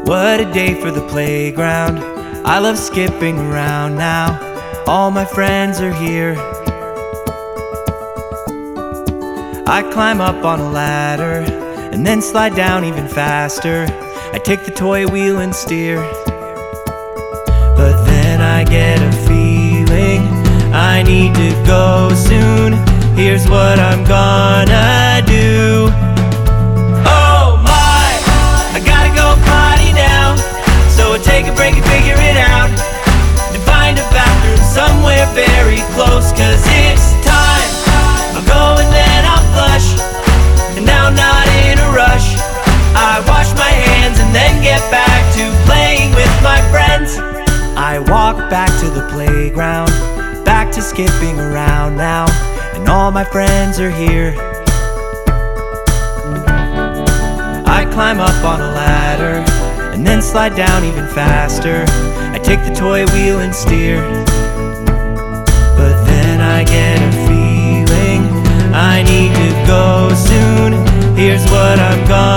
What a day for the playground. I love skipping around now. All my friends are here. I climb up on a ladder and then slide down even faster. I take the toy wheel and steer. But then I get a feeling I need to go soon. Here's what I'm gonna do. Oh my, I gotta go potty now. So I take a break and figure it out, and find a bathroom somewhere very close, 'cause it's time. I'll go and then I'll flush, and now I'm not in a rush. I wash my hands and then get back to playing with my friends. I walk back to the playground, back to skipping around now, and all my friends are here. I climb up on a ladder and then slide down even faster. I take the toy wheel and steer. But then I get a feeling I need to go soon. Here's what I'm gonna